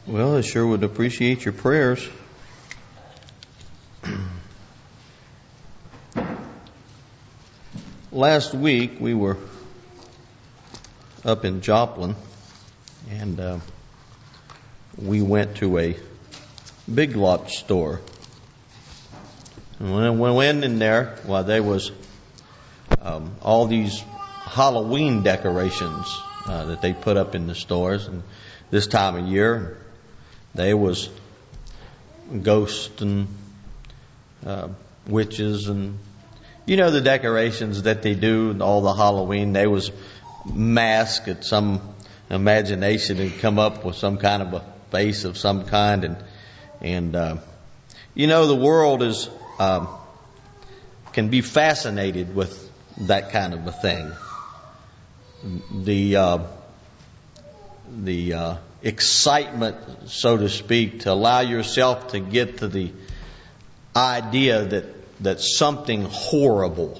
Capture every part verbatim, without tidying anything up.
Well, I sure would appreciate your prayers. Last week we were up in Joplin, and uh, we went to a Big Lots store. And when we went in there, well, there was um, all these Halloween decorations uh, that they put up in the stores, and this time of year, there was ghosts and uh, witches and, you know, the decorations that they do and all the Halloween. There was mask that some imagination had come up with some kind of a face of some kind. And, and uh, you know, the world is um, can be fascinated with that kind of a thing. The uh, the uh, excitement, so to speak, to allow yourself to get to the idea that that something horrible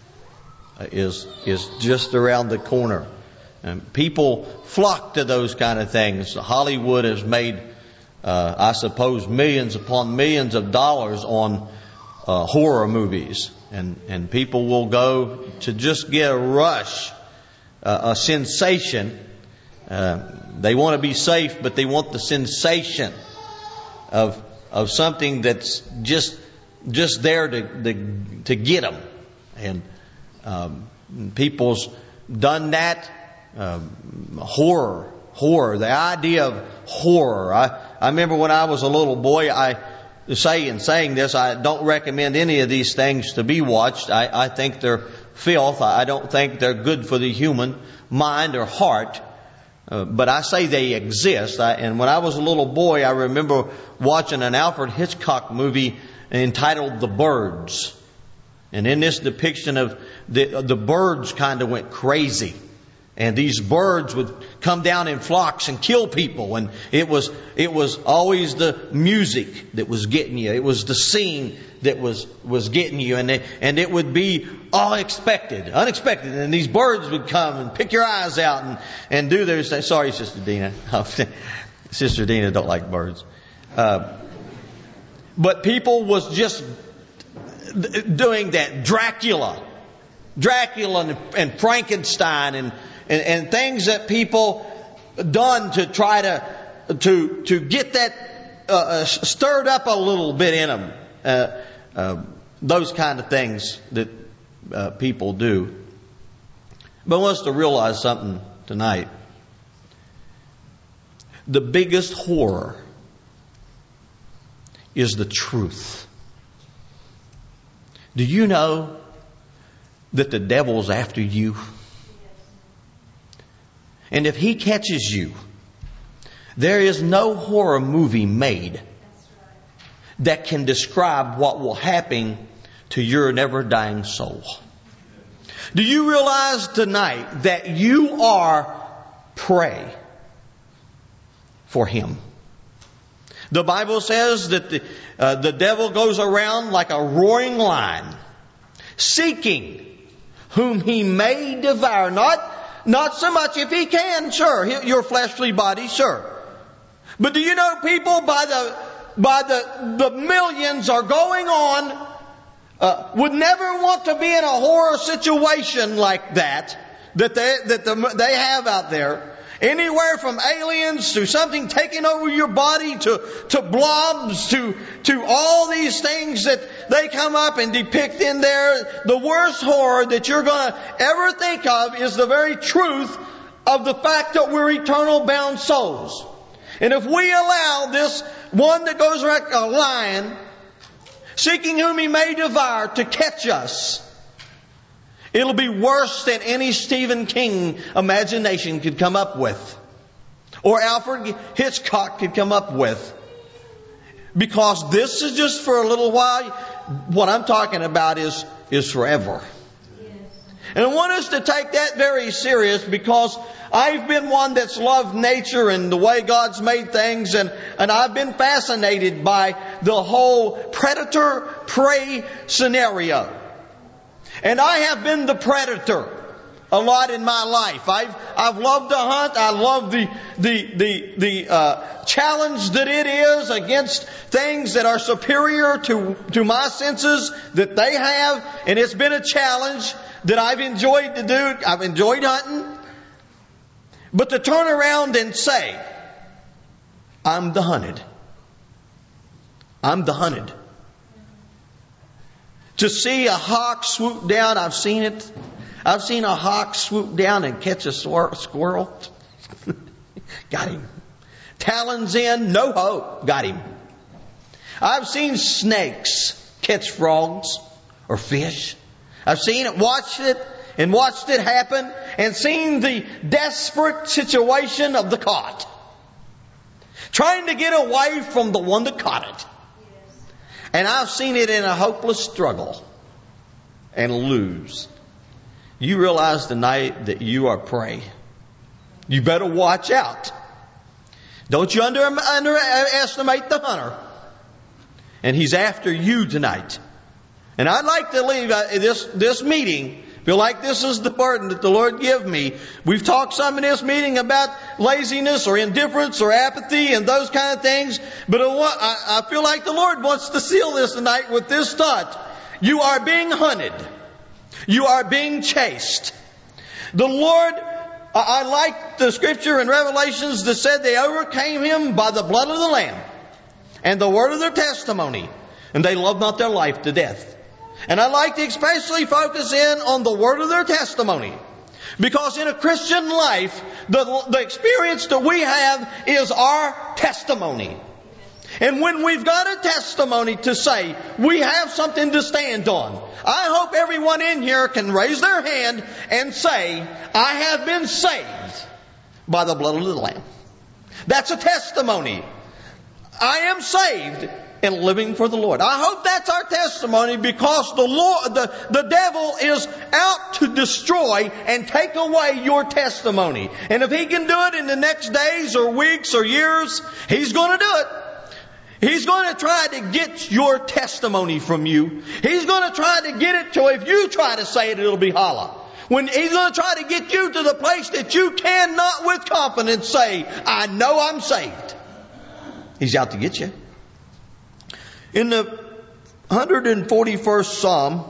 is is just around the corner, and people flock to those kind of things. Hollywood has made, uh, I suppose, millions upon millions of dollars on uh, horror movies, and and people will go to just get a rush, uh, a sensation. Uh, they want to be safe, but they want the sensation of of something that's just just there to to, to get them. And um, people's done that. Um, horror, horror. The idea of horror. I I remember when I was a little boy, I say in saying this, I don't recommend any of these things to be watched. I I think they're filth. I don't think they're good for the human mind or heart. Uh, but I say they exist. I, and when I was a little boy, I remember watching an Alfred Hitchcock movie entitled The Birds. And in this depiction of the, the birds kind of went crazy. And these birds would come down in flocks and kill people. And it was it was always the music that was getting you. It was the scene that was, was getting you. And it, and it would be all expected, unexpected. And these birds would come and pick your eyes out and, and do their thing. Sorry, Sister Dina. Sister Dina don't like birds. Uh, but people was just doing that. Dracula. Dracula and, and Frankenstein and And, and things that people done to try to to to get that uh, stirred up a little bit in them. Uh, uh, those kind of things that uh, people do. But I want us to realize something tonight. The biggest horror is the truth. Do you know that the devil's after you? And if he catches you, there is no horror movie made that can describe what will happen to your never-dying soul. Do you realize tonight that you are prey for him? The Bible says that the, uh, the devil goes around like a roaring lion, seeking whom he may devour. Not Not so much if he can, sure, your fleshly body, sure. But do you know people by the by the the millions are going on uh, would never want to be in a horror situation like that that they that the, they have out there. Anywhere from aliens to something taking over your body to to blobs to to all these things that they come up and depict in there. The worst horror that you're going to ever think of is the very truth of the fact that we're eternal bound souls. And if we allow this one that goes like a lion, seeking whom he may devour, to catch us, it'll be worse than any Stephen King imagination could come up with. Or Alfred Hitchcock could come up with. Because this is just for a little while. What I'm talking about is, is forever. And I want us to take that very serious, because I've been one that's loved nature and the way God's made things, and, and I've been fascinated by the whole predator-prey scenario. And I have been the predator. a lot in my life. I've I've loved to hunt. I love the the the the uh, challenge that it is against things that are superior to to my senses that they have, and it's been a challenge that I've enjoyed to do. I've enjoyed hunting, but to turn around and say, "I'm the hunted. I'm the hunted." To see a hawk swoop down, I've seen it. I've seen a hawk swoop down and catch a squirrel. Got him. Talons in, no hope. Got him. I've seen snakes catch frogs or fish. I've seen it, watched it, and watched it happen, and seen the desperate situation of the caught. Trying to get away from the one that caught it. And I've seen it in a hopeless struggle and lose. You realize tonight that you are prey. You better watch out. Don't you under, underestimate the hunter. And he's after you tonight. And I'd like to leave this, this meeting, feel like this is the burden that the Lord give me. We've talked some in this meeting about laziness or indifference or apathy and those kind of things. But I feel like the Lord wants to seal this tonight with this thought. You are being hunted. You are being chased. The Lord, I like the scripture in Revelations that said they overcame Him by the blood of the Lamb and the word of their testimony. And they loved not their life to death. And I like to especially focus in on the word of their testimony. Because in a Christian life, the, the experience that we have is our testimony. And when we've got a testimony to say, we have something to stand on. I hope everyone in here can raise their hand and say, I have been saved by the blood of the Lamb. That's a testimony. I am saved and living for the Lord. I hope that's our testimony, because the Lord, the, the devil is out to destroy and take away your testimony. And if he can do it in the next days or weeks or years, he's going to do it. He's going to try to get your testimony from you. He's going to try to get it to, if you try to say it, it'll be hollow. When he's going to try to get you to the place that you cannot with confidence say, I know I'm saved. He's out to get you. In the one hundred forty-first Psalm,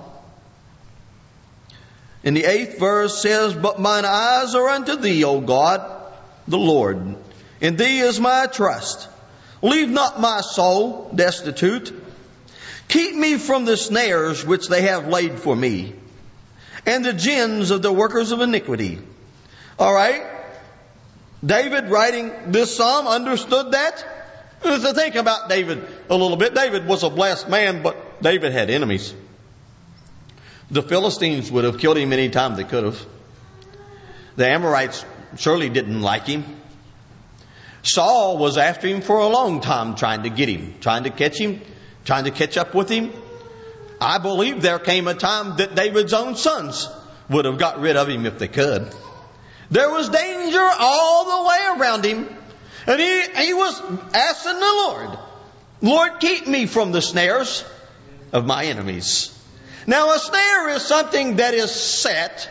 in the eighth verse says, But mine eyes are unto Thee, O God, the Lord. In Thee is my trust. Leave not my soul destitute. Keep me from the snares which they have laid for me, and the gins of the workers of iniquity. All right. David, writing this psalm, understood that. To think about David a little bit. David was a blessed man, but David had enemies. The Philistines would have killed him any time they could have. The Amorites surely didn't like him. Saul was after him for a long time, trying to get him, trying to catch him, trying to catch up with him. I believe there came a time that David's own sons would have got rid of him if they could. There was danger all the way around him. And he, he was asking the Lord, Lord, keep me from the snares of my enemies. Now, a snare is something that is set,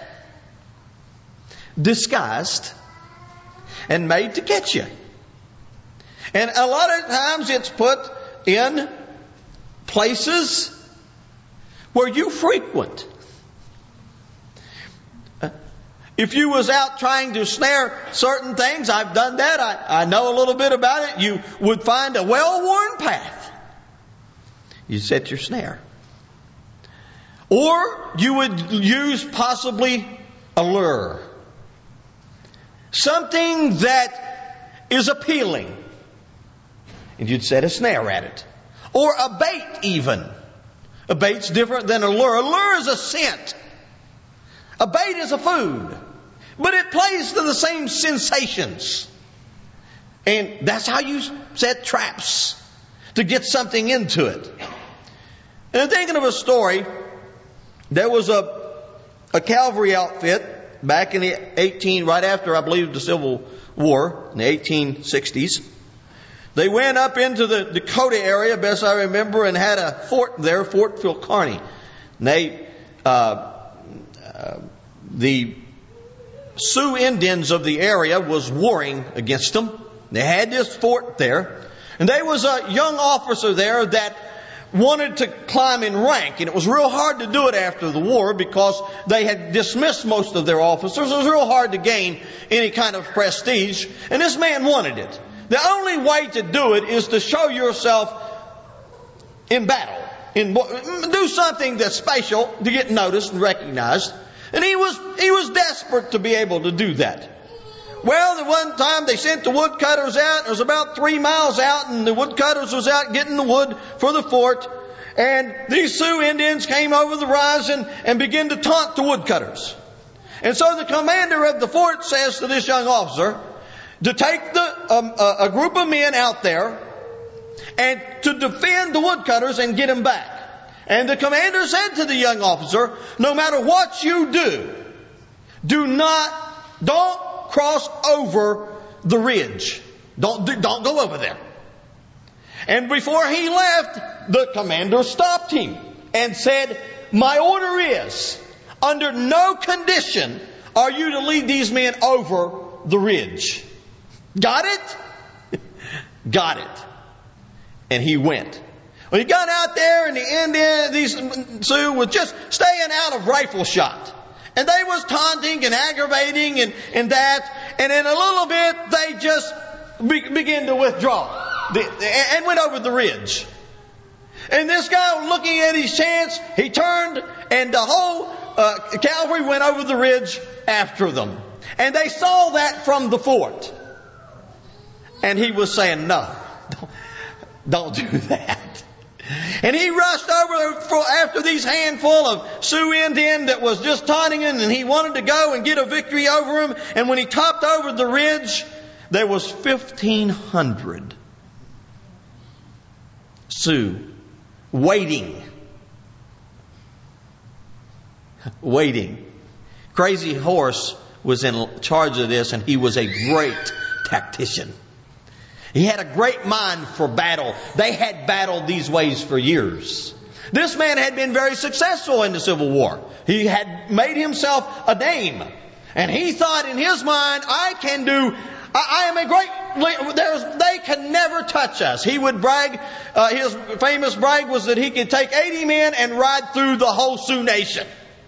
disguised, and made to catch you. And a lot of times it's put in places where you frequent. If you was out trying to snare certain things, I've done that, I, I know a little bit about it, you would find a well-worn path. You set your snare. Or you would use possibly a lure. Something that is appealing. And you'd set a snare at it. Or a bait even. A bait's different than a lure. A lure is a scent. A bait is a food. But it plays to the same sensations. And that's how you set traps to get something into it. And I'm thinking of a story. There was a, a cavalry outfit back in the eighteen, right after, I believe, the Civil War, in the eighteen sixties. They went up into the Dakota area, best I remember, and had a fort there, Fort Phil Kearny. And they, uh, uh, the Sioux Indians of the area was warring against them. They had this fort there. And there was a young officer there that wanted to climb in rank. And it was real hard to do it after the war because they had dismissed most of their officers. It was real hard to gain any kind of prestige. And this man wanted it. The only way to do it is to show yourself in battle. In, do something that's special to get noticed and recognized. And he was, he was desperate to be able to do that. Well, the one time they sent the woodcutters out. It was about three miles out, and the woodcutters was out getting the wood for the fort. And these Sioux Indians came over the rise and, and began to taunt the woodcutters. And so the commander of the fort says to this young officer to take the um, a, a group of men out there and to defend the woodcutters and get them back. And the commander said to the young officer, no matter what you do, do not, don't cross over the ridge. Don't, don't go over there. And before he left, the commander stopped him and said, my order is, under no condition are you to lead these men over the ridge. Got it? Got it. And he went. Well, he got out there, and the Indian, these Sioux was just staying out of rifle shot. And they was taunting and aggravating and, and that. And in a little bit, they just be, began to withdraw the, and went over the ridge. And this guy, looking at his chance, he turned, and the whole uh, cavalry went over the ridge after them. And they saw that from the fort. And he was saying, no, don't, don't do that. And he rushed over for, after these handful of Sioux Indian that was just taunting him, and he wanted to go and get a victory over him. And when he topped over the ridge, there was fifteen hundred Sioux waiting. Waiting. Crazy Horse was in charge of this, and he was a great tactician. He had a great mind for battle. They had battled these ways for years. This man had been very successful in the Civil War. He had made himself a name. And he thought in his mind, I can do, I, I am a great, there's, they can never touch us. He would brag, uh, his famous brag was that he could take eighty men and ride through the whole Sioux nation.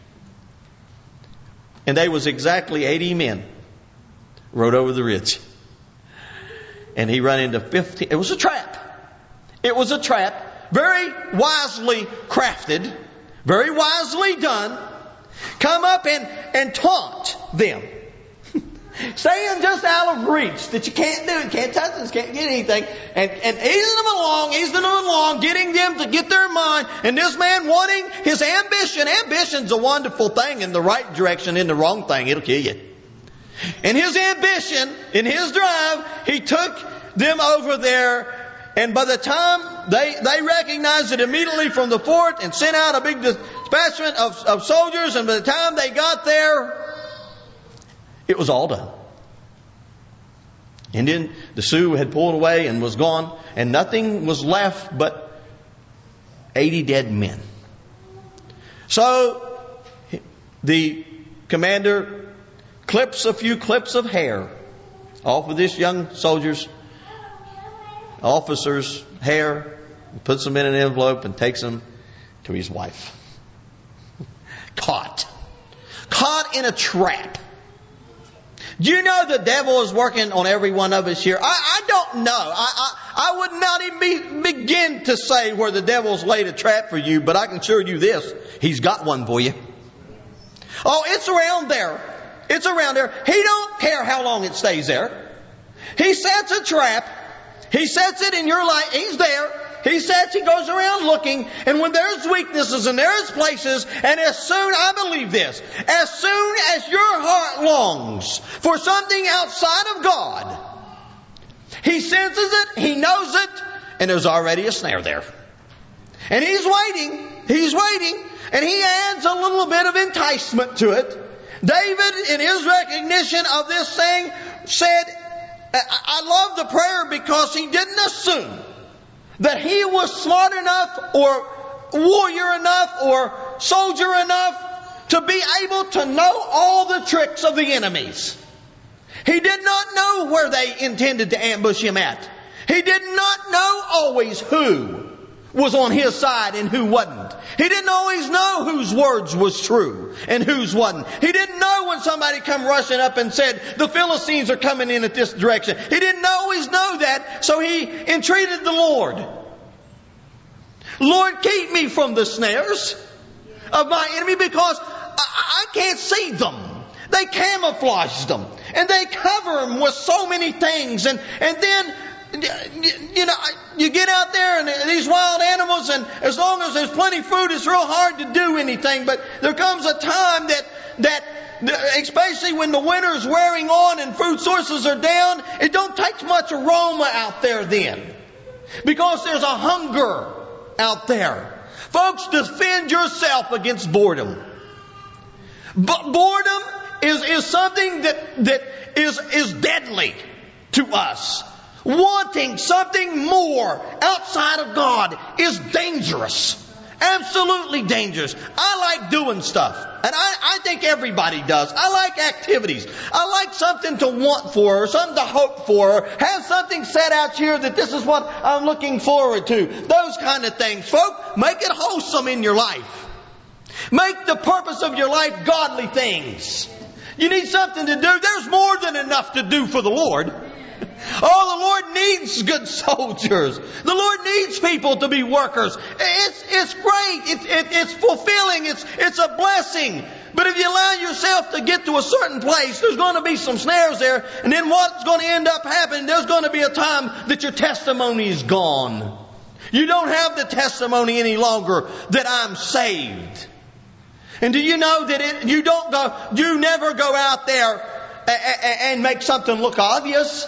And they was exactly eighty men rode over the ridge. And he ran into fifteen. It was a trap. It was a trap. Very wisely crafted. Very wisely done. Come up and, and taunt them. Staying just out of reach. That you can't do it. Can't touch this. Can't get anything. And, and easing them along. Easing them along. Getting them to get their mind. And this man wanting his ambition. Ambition's a wonderful thing in the right direction. In the wrong thing, it'll kill you. In his ambition, in his drive, he took them over there. And by the time they, they recognized it immediately from the fort and sent out a big dispatchment of, of soldiers. And by the time they got there, it was all done. And then the Sioux had pulled away and was gone. And nothing was left but eighty dead men. So the commander clips a few clips of hair off of this young soldier's, officer's hair, puts them in an envelope and takes them to his wife. Caught. Caught in a trap. Do you know the devil is working on every one of us here? I, I don't know. I, I, I would not even be, begin to say where the devil's laid a trap for you, but I can assure you this. He's got one for you. Oh, it's around there. It's around there. He don't care how long it stays there. He sets a trap. He sets it in your life. He's there. He sets, he goes around looking. And when there's weaknesses and there's places, and as soon, I believe this, as soon as your heart longs for something outside of God, he senses it, he knows it, and there's already a snare there. And he's waiting. He's waiting. And he adds a little bit of enticement to it. David, in his recognition of this thing, said, I love the prayer because he didn't assume that he was smart enough or warrior enough or soldier enough to be able to know all the tricks of the enemies. He did not know where they intended to ambush him at. He did not know always who was on his side and who wasn't. He didn't always know whose words was true and whose wasn't. He didn't know when somebody come rushing up and said, the Philistines are coming in at this direction. He didn't always know that, so he entreated the Lord. Lord, keep me from the snares of my enemy, because I, I can't see them. They camouflage them and they cover them with so many things. And, and then, you know, you get out there and these wild animals, and as long as there's plenty of food, it's real hard to do anything. But there comes a time that, that especially when the winter's wearing on and food sources are down, it don't take much aroma out there then, because there's a hunger out there. Folks, defend yourself against boredom. But boredom is, is something that, that is, is deadly to us. Wanting something more outside of God is dangerous. Absolutely dangerous. I like doing stuff. And I, I think everybody does. I like activities. I like something to want for, or something to hope for, or have something set out here that this is what I'm looking forward to. Those kind of things. Folk, make it wholesome in your life. Make the purpose of your life godly things. You need something to do. There's more than enough to do for the Lord. Oh, the Lord needs good soldiers. The Lord needs people to be workers. It's, it's great. It's, it, it's fulfilling. It's, it's a blessing. But if you allow yourself to get to a certain place, there's going to be some snares there. And then what's going to end up happening, there's going to be a time that your testimony is gone. You don't have the testimony any longer that I'm saved. And do you know that it, you don't go, you never go out there and make something look obvious?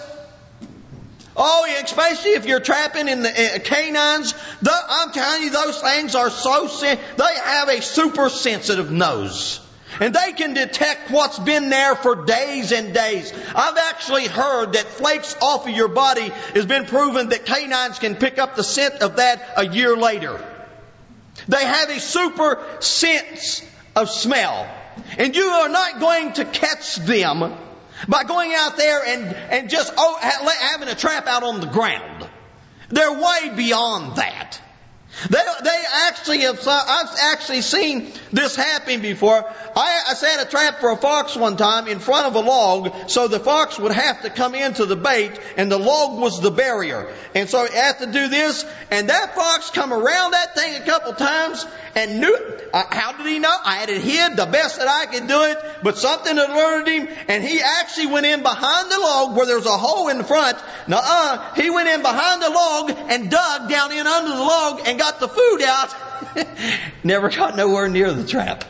Oh, especially if you're trapping in the uh, canines. The, I'm telling you, those things are so sen- they have a super sensitive nose. And they can detect what's been there for days and days. I've actually heard that flakes off of your body has been proven that canines can pick up the scent of that a year later. They have a super sense of smell. And you are not going to catch them by going out there and, and just oh, having a trap out on the ground. They're way beyond that. They, they actually have, I've actually seen this happen before. I, I set a trap for a fox one time in front of a log, so the fox would have to come into the bait, and the log was the barrier. And so I had to do this, and that fox come around that thing a couple times and knew it. Uh, how did he know? I had it hid the best that I could do it, but something alerted him, and he actually went in behind the log where there's a hole in the front. Nuh-uh, he went in behind the log and dug down in under the log and got the food out. Never got nowhere near the trap.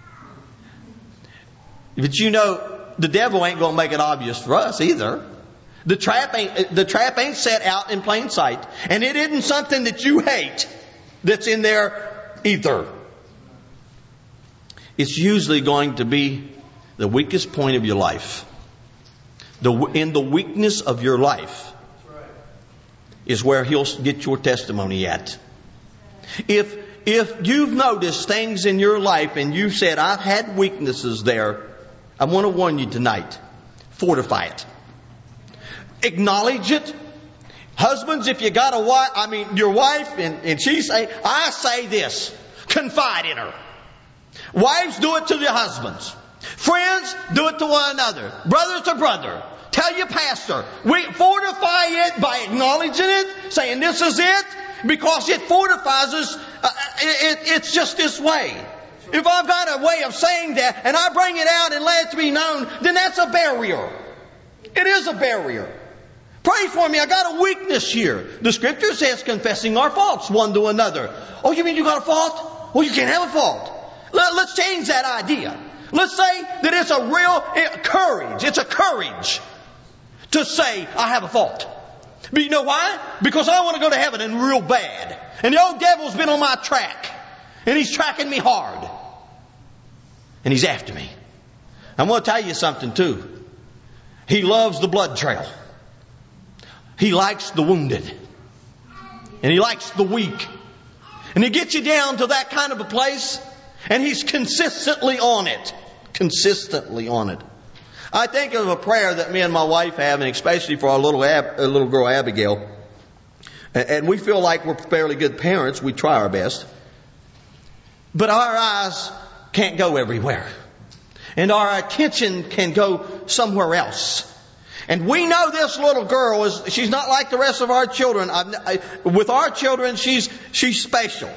But you know, the devil ain't going to make it obvious for us either. The trap ain't, the trap ain't set out in plain sight. And it isn't something that you hate that's in there either. It's usually going to be the weakest point of your life. The, in the weakness of your life is where he'll get your testimony at. If, if you've noticed things in your life and you said, I've had weaknesses there, I want to warn you tonight. Fortify it. Acknowledge it. Husbands, if you got a wife, I mean, your wife, and, and she say, I say this, confide in her. Wives, do it to your husbands. Friends, do it to one another. Brother to brother. Tell your pastor. We fortify it by acknowledging it, saying this is it, because it fortifies us. Uh, it, it, it's just this way. If I've got a way of saying that and I bring it out and let it be known, then that's a barrier. It is a barrier. Pray for me. I got a weakness here. The scripture says confessing our faults one to another. Oh, you mean you got a fault? Well, you can't have a fault. Let, let's change that idea. Let's say that it's a real courage. It's a courage to say I have a fault. But you know why? Because I want to go to heaven and real bad. And the old devil's been on my track. And he's tracking me hard. And he's after me. I'm going to tell you something too. He loves the blood trail. He likes the wounded. And he likes the weak. And he gets you down to that kind of a place. And He's consistently on it. Consistently on it. I think of a prayer that me and my wife have, and especially for our little Ab, uh, little girl Abigail. And we feel like we're fairly good parents. We try our best. But our eyes can't go everywhere. And our attention can go somewhere else. And we know this little girl is, she's not like the rest of our children. I, I, with our children, she's, she's special.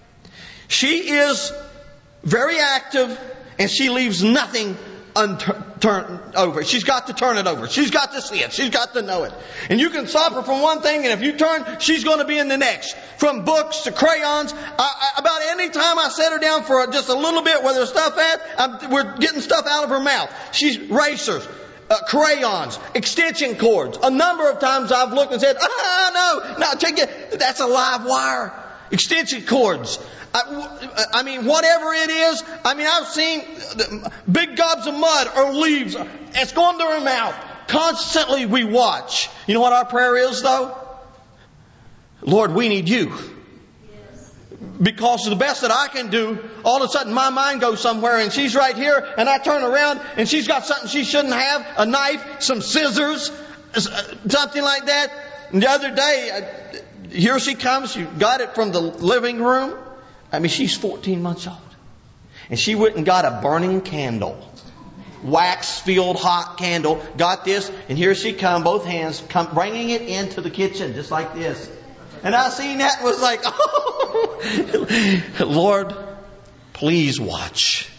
She is very active, and she leaves nothing unturned over. She's got to turn it over. She's got to see it. She's got to know it. And you can stop her from one thing, and if you turn, she's going to be in the next. From books to crayons. I, I, about any time I set her down for just a little bit where there's stuff at, I'm, we're getting stuff out of her mouth. She's racers. Uh, crayons, extension cords. A number of times I've looked and said, ah, no, no, take it. That's a live wire. Extension cords. I, I mean, whatever it is. I mean, I've seen big gobs of mud or leaves. It's going to her mouth. Constantly we watch. You know what our prayer is, though? Lord, we need You. Because the best that I can do, all of a sudden my mind goes somewhere and she's right here and I turn around and she's got something she shouldn't have. A knife, some scissors, something like that. And the other day, here she comes. She got it from the living room. I mean, she's fourteen months old. And she went and got a burning candle. Wax-filled hot candle. Got this. And here she come, both hands, come bringing it into the kitchen just like this. And I seen that and was like, oh, Lord, please watch.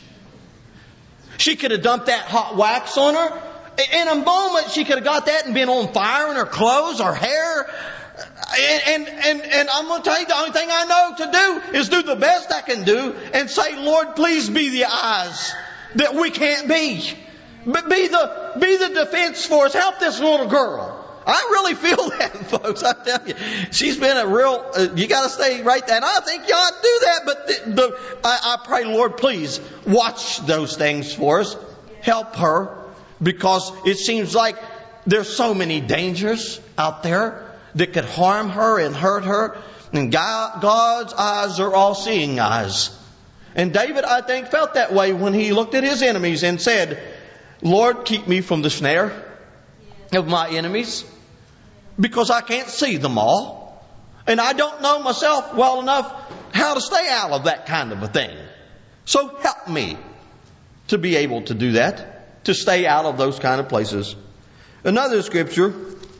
She could have dumped that hot wax on her. In a moment, she could have got that and been on fire in her clothes, her hair. And, and, and, and I'm going to tell you, the only thing I know to do is do the best I can do and say, Lord, please be the eyes that we can't be. But be the, be the defense for us. Help this little girl. I really feel that, folks. I tell you, she's been a real. Uh, you got to stay right there. And I think you ought to do that. But the, the, I, I pray, Lord, please watch those things for us. Help her, because it seems like there's so many dangers out there that could harm her and hurt her. And God, God's eyes are all-seeing eyes. And David, I think, felt that way when he looked at his enemies and said, Lord, keep me from the snare of my enemies, because I can't see them all. And I don't know myself well enough how to stay out of that kind of a thing. So help me to be able to do that, to stay out of those kind of places. Another scripture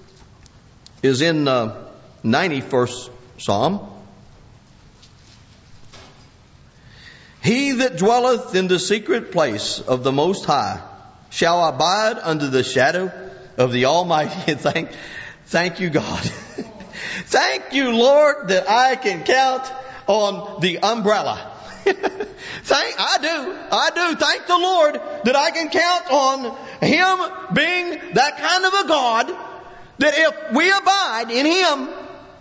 is in the ninety-first Psalm. He that dwelleth in the secret place of the Most High shall abide under the shadow of the Almighty. And thank, thank you, God. Thank you, Lord, that I can count on the umbrella. Thank, I do, I do. Thank the Lord that I can count on Him being that kind of a God, that if we abide in Him,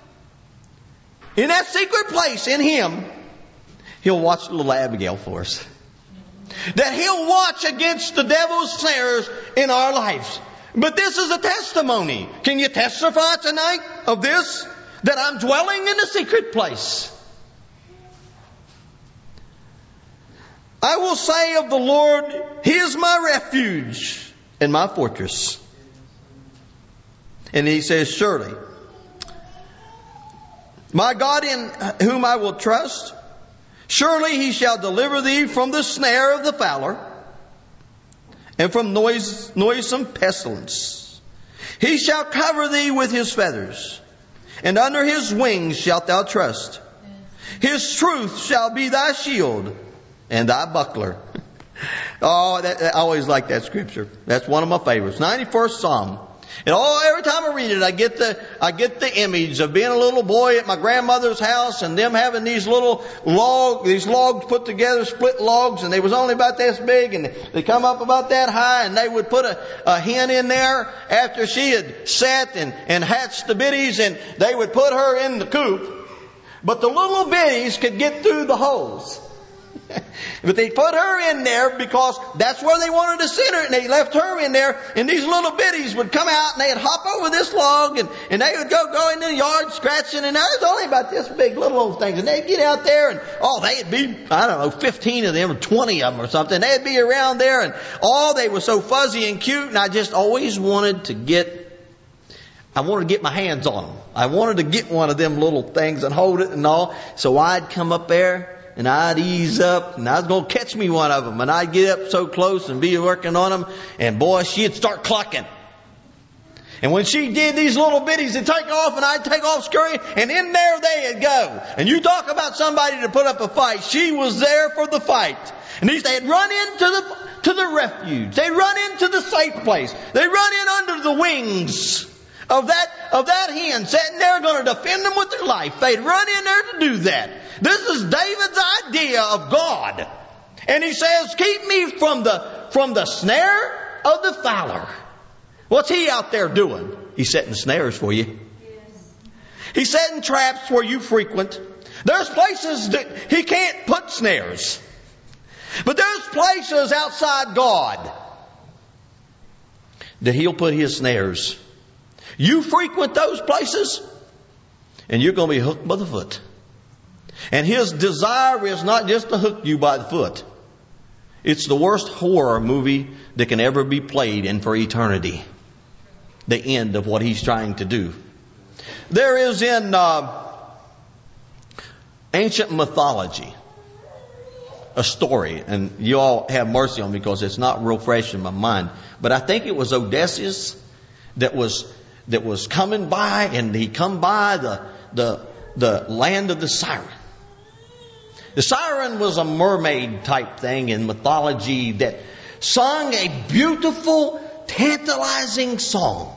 in that secret place in Him, He'll watch little Abigail for us. That He'll watch against the devil's snares in our lives. But this is a testimony. Can you testify tonight of this? That I'm dwelling in a secret place. I will say of the Lord, He is my refuge and my fortress. And He says, surely, my God in whom I will trust, surely He shall deliver thee from the snare of the fowler and from noise, noisome pestilence. He shall cover thee with His feathers, and under His wings shalt thou trust. His truth shall be thy shield and thy buckler. Oh, that, I always like that scripture. That's one of my favorites. ninety-first Psalm. And oh, every time I read it, I get the I get the image of being a little boy at my grandmother's house and them having these little log, these logs put together, split logs, and they was only about this big, and they come up about that high, and they would put a, a hen in there after she had set and, and hatched the biddies, and they would put her in the coop. But the little biddies could get through the holes. But they put her in there because that's where they wanted to sit her, and they left her in there, and these little bitties would come out and they'd hop over this log, and, and they would go, go in the yard scratching, and there's only about this big little old things, and they'd get out there, and oh, they'd be, I don't know, fifteen of them or twenty of them or something. They'd be around there, and oh, they were so fuzzy and cute, and I just always wanted to get I wanted to get my hands on them. I wanted to get one of them little things and hold it and all. So I'd come up there and I'd ease up, and I was going to catch me one of them. And I'd get up so close and be working on them. And boy, she'd start clucking. And when she did, these little bitties would take off, and I'd take off scurrying, and in there they'd go. And you talk about somebody to put up a fight. She was there for the fight. And these, they'd run into the, to the refuge. They'd run into the safe place. They'd run in under the wings of that, of that hen sitting there going to defend them with their life. They'd run in there to do that. This is David's idea of God. And he says, keep me from the, from the snare of the fowler. What's he out there doing? He's setting snares for you. Yes. He's setting traps where you frequent. There's places that he can't put snares. But there's places outside God that he'll put his snares. You frequent those places, and you're going to be hooked by the foot. And his desire is not just to hook you by the foot. It's the worst horror movie that can ever be played, and for eternity. The end of what he's trying to do. There is in uh, ancient mythology a story, and you all have mercy on me because it's not real fresh in my mind. But I think it was Odysseus that was that was coming by, and he come by the the the land of the siren. The siren was a mermaid type thing in mythology that sung a beautiful, tantalizing song.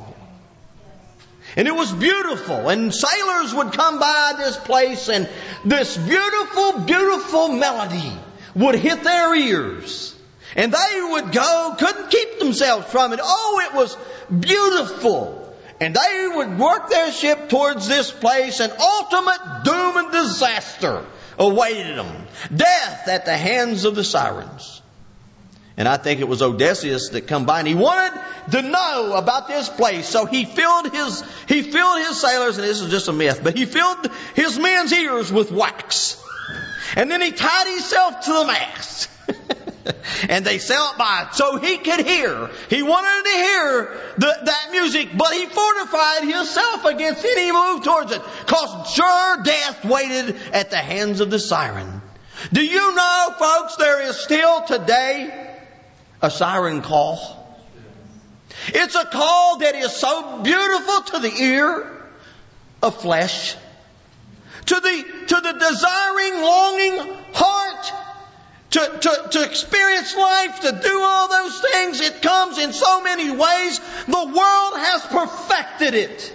And it was beautiful. And sailors would come by this place, and this beautiful, beautiful melody would hit their ears. And they would go, couldn't keep themselves from it. Oh, it was beautiful. And they would work their ship towards this place, and ultimate doom and disaster awaited them. Death at the hands of the sirens. And I think it was Odysseus that come by, and he wanted to know about this place. So he filled his, he filled his sailors, and this is just a myth, but he filled his men's ears with wax. And then he tied himself to the mast. And they sailed by so he could hear. He wanted to hear the, that music, but he fortified himself against any move towards it. Because sure death waited at the hands of the siren. Do you know, folks, there is still today a siren call? It's a call that is so beautiful to the ear of flesh, to the, to the desiring, longing heart, to, to, to experience life, to do all those things. It comes in so many ways. The world has perfected it.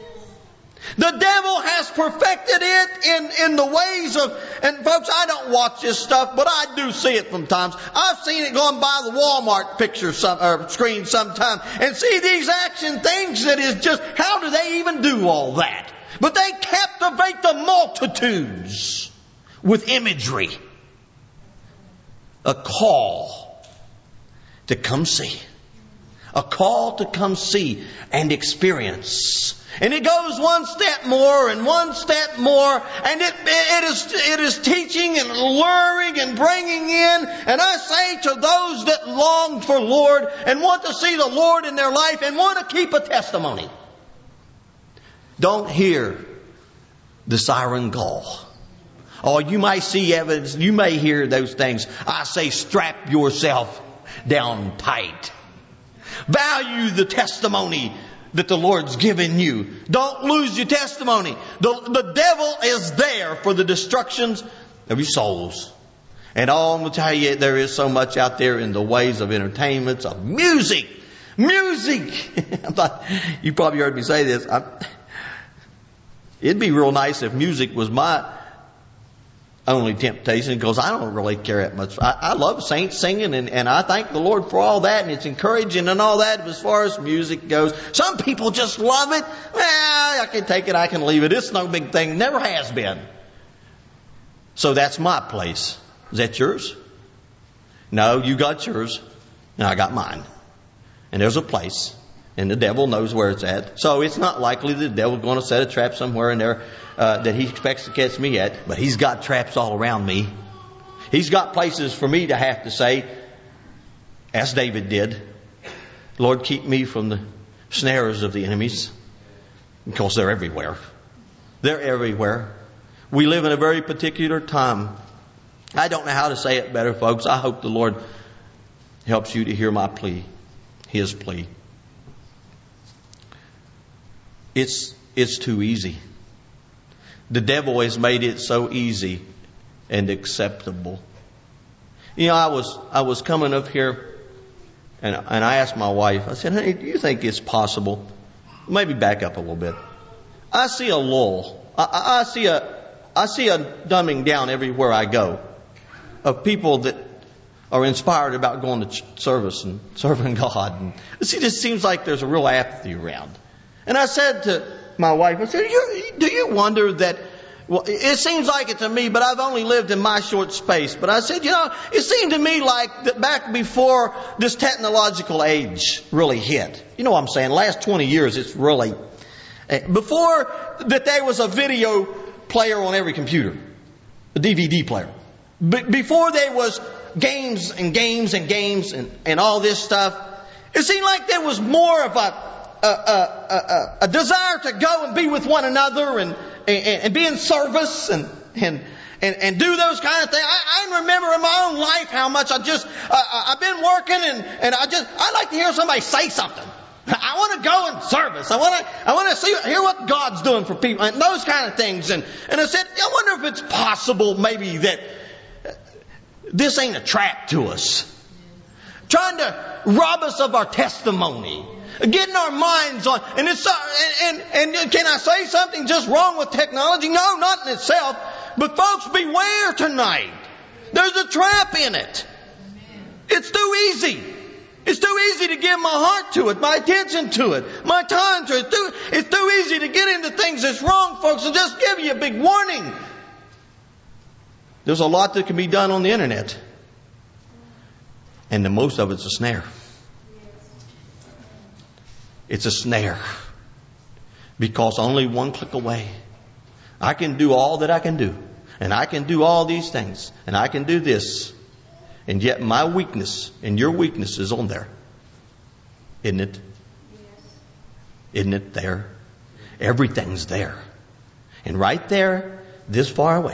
The devil has perfected it in, in the ways of, and folks, I don't watch this stuff, but I do see it sometimes. I've seen it going by the Walmart picture some, or screen sometime, and see these action things that is just, how do they even do all that? But they captivate the multitudes with imagery. A call to come see. A call to come see and experience. And it goes one step more and one step more. And it, it is, it is teaching and luring and bringing in. And I say to those that long for Lord and want to see the Lord in their life and want to keep a testimony, don't hear the siren call. Oh, you may see evidence, you may hear those things. I say strap yourself down tight. Value the testimony that the Lord's given you. Don't lose your testimony. The, the devil is there for the destructions of your souls. And all I'm going to tell you, there is so much out there in the ways of entertainments, of music. Music! I thought, you probably heard me say this. I, it'd be real nice if music was my only temptation, because I don't really care that much. I, I love saints singing, and, and I thank the Lord for all that, and it's encouraging and all that as far as music goes. Some people just love it. Well, I can take it, I can leave it. It's no big thing. Never has been. So that's my place. Is that yours? No, you got yours, and I got mine. And there's a place, and the devil knows where it's at. So it's not likely the devil's going to set a trap somewhere in there uh, that he expects to catch me at. But he's got traps all around me. He's got places for me to have to say, as David did, Lord, keep me from the snares of the enemies. Because they're everywhere. They're everywhere. We live in a very particular time. I don't know how to say it better, folks. I hope the Lord helps you to hear my plea. His plea. It's, it's too easy. The devil has made it so easy and acceptable. You know, I was, I was coming up here and, and I asked my wife, I said, honey, do you think it's possible? Maybe back up a little bit. I see a lull. I, I, I see a, I see a dumbing down everywhere I go of people that are inspired about going to ch- service and serving God. And see, it just seems like there's a real apathy around. And I said to my wife, I said, you, do you wonder that, well, it seems like it to me, but I've only lived in my short space. But I said, you know, it seemed to me like that back before this technological age really hit. You know what I'm saying? The last twenty years, it's really, before that there was a video player on every computer, a D V D player. B- before there was games and games and games and, and all this stuff, it seemed like there was more of a a, a, a, a desire to go and be with one another and, and, and be in service and, and and and do those kind of things. I, I remember in my own life how much I just uh, I've been working and and I just I like to hear somebody say something. I want to go in service. I want to I want to see hear what God's doing for people and those kind of things. And and I said, I wonder if it's possible maybe that this ain't a trap to us, trying to rob us of our testimony, getting our minds on. And it's uh, and, and and can I say something just wrong with technology? No, not in itself. But folks, beware tonight. There's a trap in it. It's too easy. It's too easy to give my heart to it, my attention to it, my time to it. It's too, it's too easy to get into things that's wrong, folks. And just give you a big warning. There's a lot that can be done on the internet. And the most of it's a snare. It's a snare. Because only one click away, I can do all that I can do. And I can do all these things. And I can do this. And yet my weakness and your weakness is on there. Isn't it? Isn't it there? Everything's there. And right there, this far away,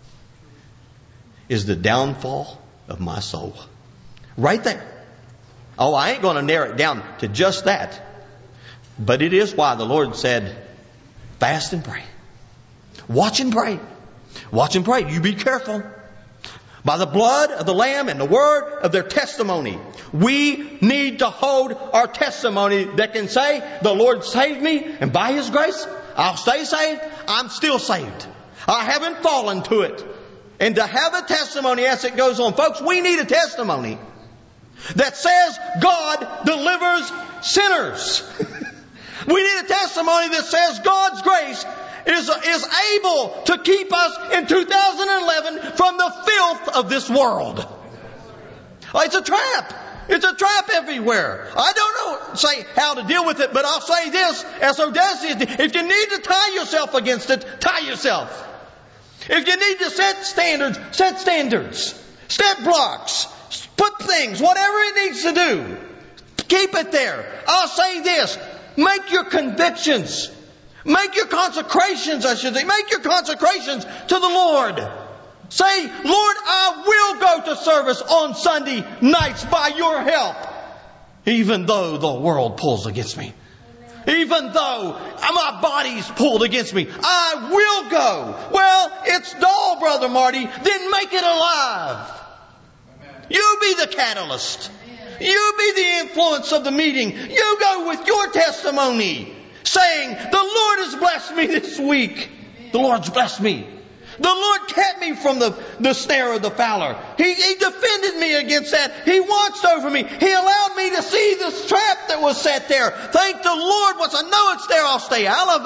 is the downfall of my soul. Right there. Oh, I ain't going to narrow it down to just that. But it is why the Lord said, fast and pray. Watch and pray. Watch and pray. You be careful. By the blood of the Lamb and the word of their testimony. We need to hold our testimony that can say, the Lord saved me, and by His grace, I'll stay saved. I'm still saved. I haven't fallen to it. And to have a testimony as it goes on. Folks, we need a testimony that says God delivers sinners. We need a testimony that says God's grace is, is able to keep us in two thousand eleven from the filth of this world. It's a trap. It's a trap everywhere. I don't know say how to deal with it, but I'll say this as Odysseus, if you need to tie yourself against it, tie yourself. If you need to set standards, set standards. Set blocks. Put things, whatever it needs to do. Keep it there. I'll say this. Make your convictions. Make your consecrations, I should say. Make your consecrations to the Lord. Say, Lord, I will go to service on Sunday nights by your help. Even though the world pulls against me. Even though my body's pulled against me, I will go. Well, it's dull, Brother Marty. Then make it alive. You be the catalyst. You be the influence of the meeting. You go with your testimony, saying, the Lord has blessed me this week. The Lord's blessed me. The Lord kept me from the, the snare of the fowler. He, he defended me against that. He watched over me. He allowed me to see this trap that was set there. Thank the Lord. Once I know it's there, I'll stay out of it.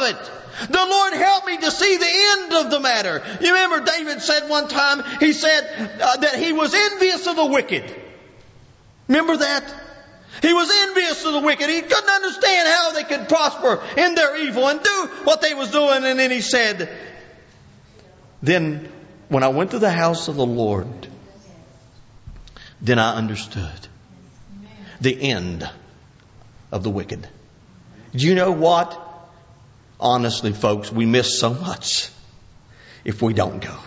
The Lord help me to see the end of the matter. You remember David said one time, he said uh, that he was envious of the wicked. Remember that? He was envious of the wicked. He couldn't understand how they could prosper in their evil and do what they was doing. And then he said, then when I went to the house of the Lord, then I understood the end of the wicked. Do you know what? Honestly, folks, we miss so much if we don't go.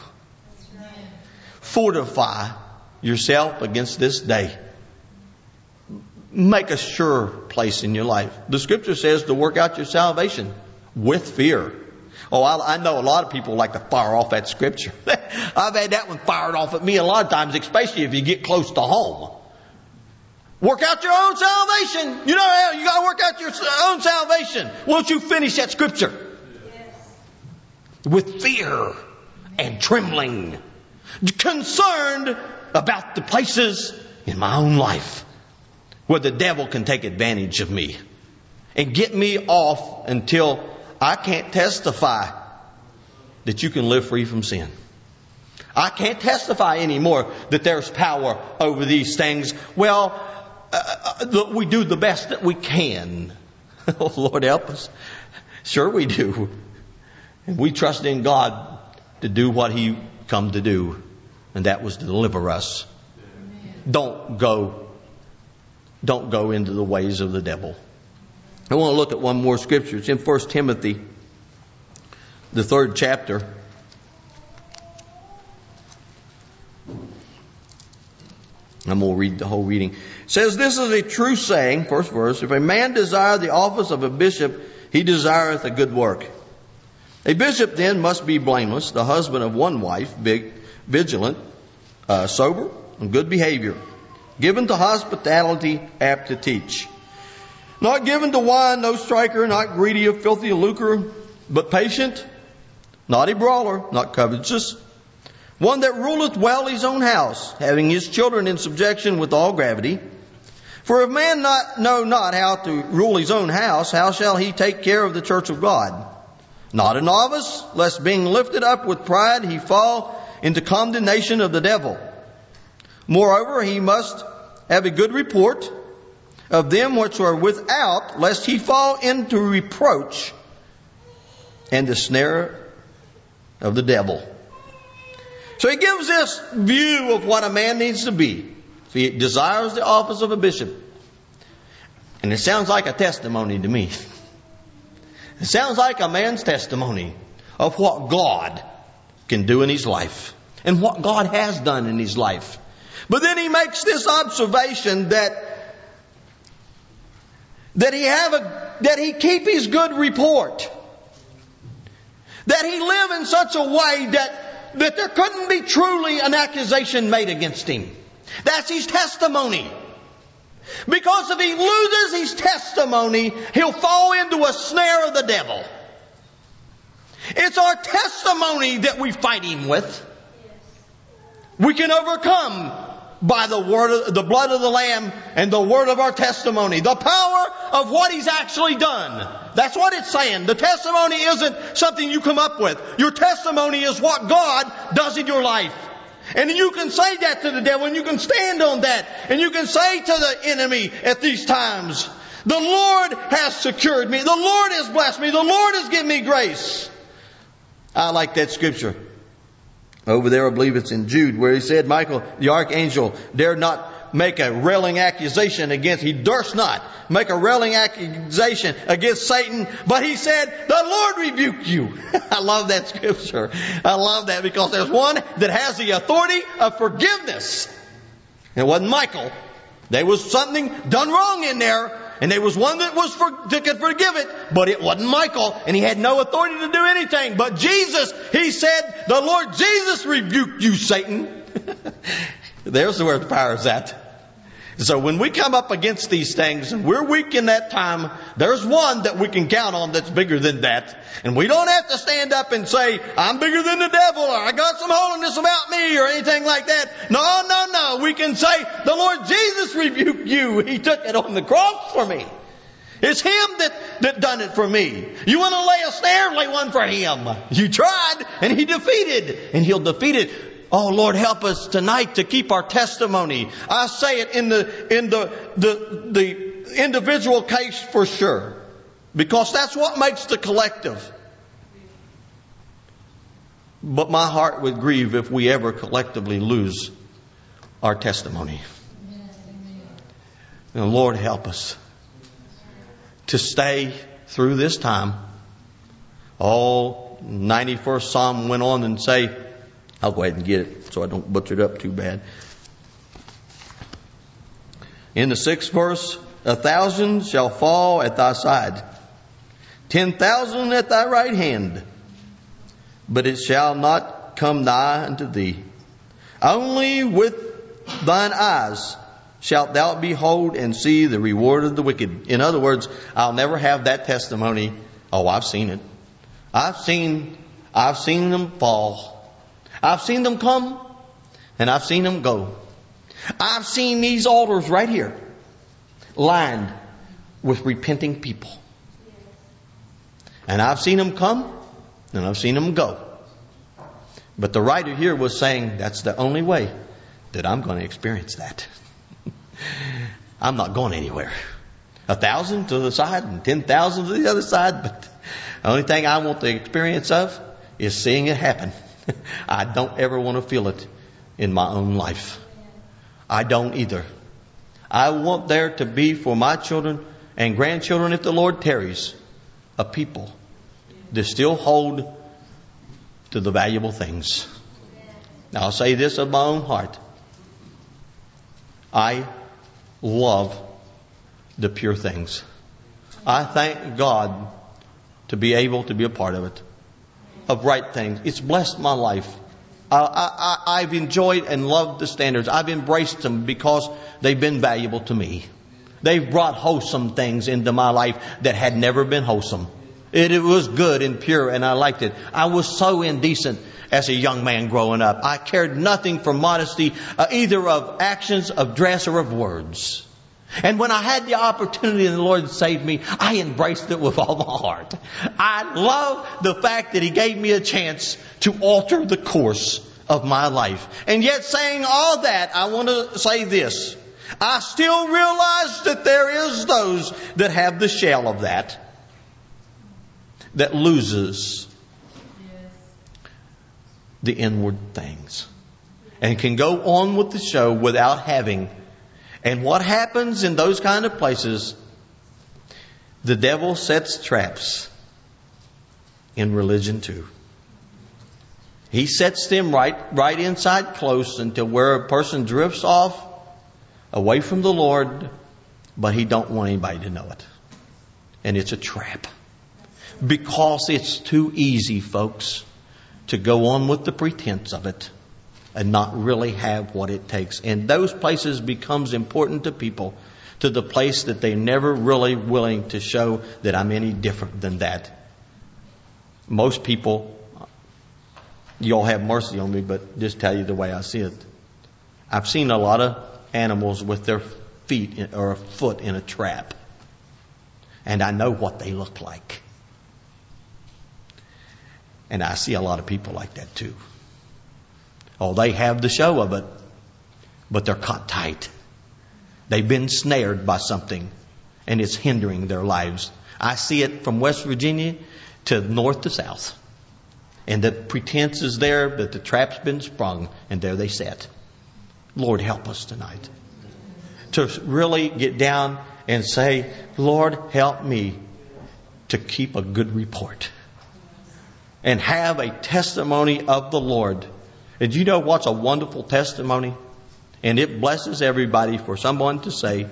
Fortify yourself against this day. Make a sure place in your life. The Scripture says to work out your salvation with fear. Oh, I, I know a lot of people like to fire off that Scripture. I've had that one fired off at me a lot of times, especially if you get close to home. Work out your own salvation. You know, you got to work out your own salvation. Won't you finish that Scripture? Yes. With fear and trembling. Concerned about the places in my own life where the devil can take advantage of me and get me off until I can't testify that you can live free from sin. I can't testify anymore that there's power over these things. Well, uh, we do the best that we can. Oh, Lord help us. Sure we do. And we trust in God to do what He come to do. And that was to deliver us. Don't go Don't go into the ways of the devil. I want to look at one more scripture. It's in First Timothy, the third chapter. I'm going to read the whole reading. It says, this is a true saying, first verse, if a man desire the office of a bishop, he desireth a good work. A bishop then must be blameless, the husband of one wife, big, vigilant, uh, sober, and good behavior. Given to hospitality, apt to teach. Not given to wine, no striker, not greedy of filthy lucre, but patient, not a brawler, not covetous. One that ruleth well his own house, having his children in subjection with all gravity. For if man not know not how to rule his own house, how shall he take care of the church of God? Not a novice, lest being lifted up with pride he fall into condemnation of the devil. Moreover, he must have a good report of them which are without, lest he fall into reproach and the snare of the devil. So he gives this view of what a man needs to be if he desires the office of a bishop. And it sounds like a testimony to me. It sounds like a man's testimony of what God can do in his life and what God has done in his life. But then he makes this observation that that he have a that he keep his good report, that he live in such a way that that there couldn't be truly an accusation made against him. That's his testimony. Because if he loses his testimony, he'll fall into a snare of the devil. It's our testimony that we fight him with. We can overcome by the word of, the blood of the Lamb and the word of our testimony. The power of what He's actually done. That's what it's saying. The testimony isn't something you come up with. Your testimony is what God does in your life. And you can say that to the devil, and you can stand on that. And you can say to the enemy at these times, the Lord has secured me. The Lord has blessed me. The Lord has given me grace. I like that scripture. Over there, I believe it's in Jude, where he said, Michael, the archangel, dared not make a railing accusation against, he durst not make a railing accusation against Satan, but he said, the Lord rebuke you. I love that scripture. I love that because there's one that has the authority of forgiveness. It wasn't Michael. There was something done wrong in there, and there was one that was for, that could forgive it, but it wasn't Michael, and he had no authority to do anything. But Jesus, he said, the Lord Jesus rebuked you, Satan. There's where the power is at. So when we come up against these things, and we're weak in that time, there's one that we can count on that's bigger than that. And we don't have to stand up and say, I'm bigger than the devil, or I got some holiness about me, or anything like that. No, no, no. We can say, the Lord Jesus rebuked you. He took it on the cross for me. It's Him that, that done it for me. You want to lay a snare? Lay one for Him. You tried and He defeated, and He'll defeat it. Oh, Lord, help us tonight to keep our testimony. I say it in the, in the, the, the individual case for sure. Because that's what makes the collective. But my heart would grieve if we ever collectively lose our testimony. And Lord, help us to stay through this time. Oh, ninety-first Psalm went on and say, I'll go ahead and get it so I don't butcher it up too bad. In the sixth verse, a thousand shall fall at thy side, ten thousand at thy right hand, but it shall not come nigh unto thee. Only with thine eyes shalt thou behold and see the reward of the wicked. In other words, I'll never have that testimony. Oh, I've seen it. I've seen, I've seen them fall. I've seen them come and I've seen them go. I've seen these altars right here lined with repenting people. And I've seen them come and I've seen them go. But the writer here was saying that's the only way that I'm going to experience that. I'm not going anywhere. A thousand to the side and ten thousand to the other side. But the only thing I want the experience of is seeing it happen. I don't ever want to feel it in my own life. I don't either. I want there to be for my children and grandchildren, if the Lord tarries, a people that still hold to the valuable things. Now I'll say this of my own heart. I love the pure things. I thank God to be able to be a part of it. Of right things. It's blessed my life. I, I, I've enjoyed and loved the standards. I've embraced them because they've been valuable to me. They've brought wholesome things into my life that had never been wholesome. It, it was good and pure and I liked it. I was so indecent as a young man growing up. I cared nothing for modesty, uh, either of actions, of dress, or of words. And when I had the opportunity and the Lord saved me, I embraced it with all my heart. I love the fact that He gave me a chance to alter the course of my life. And yet saying all that, I want to say this. I still realize that there is those that have the shell of that. That loses the inward things. And can go on with the show without having. And what happens in those kind of places, the devil sets traps in religion too. He sets them right, right inside close until where a person drifts off away from the Lord, but he don't want anybody to know it. And it's a trap. Because it's too easy, folks, to go on with the pretense of it and not really have what it takes. And those places becomes important to people to the place that they're never really willing to show that I'm any different than that. Most people, y'all have mercy on me, but just tell you the way I see it. I've seen a lot of animals with their feet in, or a foot in a trap. And I know what they look like. And I see a lot of people like that too. Oh, they have the show of it, but they're caught tight. They've been snared by something, and it's hindering their lives. I see it from West Virginia to north to south. And the pretense is there, but the trap's been sprung, and there they sit. Lord, help us tonight to really get down and say, Lord, help me to keep a good report and have a testimony of the Lord. And you know what's a wonderful testimony? And it blesses everybody for someone to say,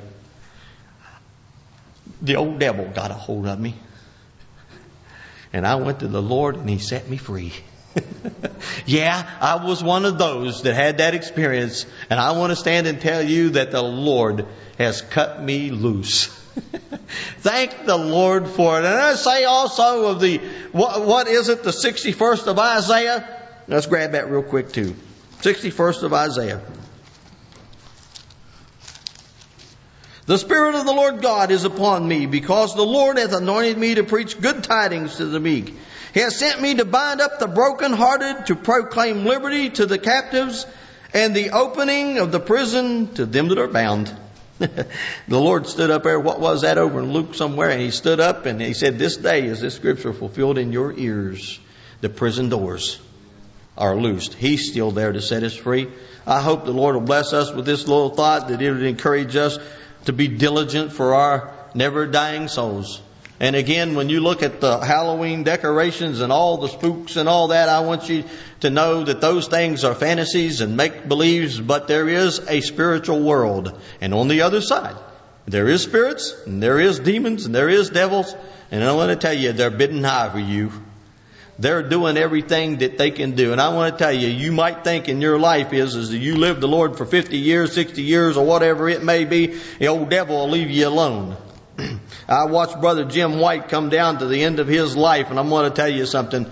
the old devil got a hold of me. And I went to the Lord and He set me free. Yeah, I was one of those that had that experience. And I want to stand and tell you that the Lord has cut me loose. Thank the Lord for it. And I say also of the, what, what is it, the sixty-first of Isaiah? Let's grab that real quick too. sixty-first of Isaiah. The Spirit of the Lord God is upon me, because the Lord hath anointed me to preach good tidings to the meek. He hath sent me to bind up the brokenhearted, to proclaim liberty to the captives, and the opening of the prison to them that are bound. The Lord stood up there. What was that over in Luke somewhere? And He stood up and He said, this day is this scripture fulfilled in your ears. The prison doors are loosed. He's still there to set us free. I hope the Lord will bless us with this little thought, that it would encourage us to be diligent for our never dying souls. And again, when you look at the Halloween decorations and all the spooks and all that, I want you to know that those things are fantasies and make-believes, but there is a spiritual world. And on the other side, there is spirits, and there is demons, and there is devils. And I want to tell you, they're bidding high for you. They're doing everything that they can do. And I want to tell you, you might think in your life is, is that you live the Lord for fifty years, sixty years, or whatever it may be, the old devil will leave you alone. I watched Brother Jim White come down to the end of his life, and I'm going to tell you something.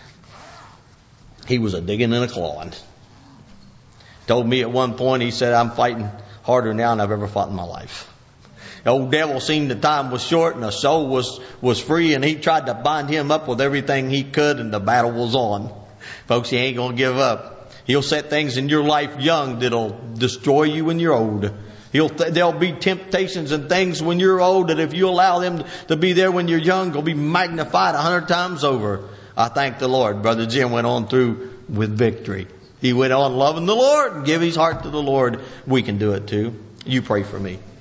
He was a digging and a clawing. Told me at one point, he said, I'm fighting harder now than I've ever fought in my life. The old devil seen the time was short and the soul was, was free, and he tried to bind him up with everything he could, and the battle was on. Folks, he ain't going to give up. He'll set things in your life young that'll destroy you when you're old. He'll th- there'll be temptations and things when you're old that if you allow them to be there when you're young, will be magnified a hundred times over. I thank the Lord. Brother Jim went on through with victory. He went on loving the Lord and give his heart to the Lord. We can do it too. You pray for me.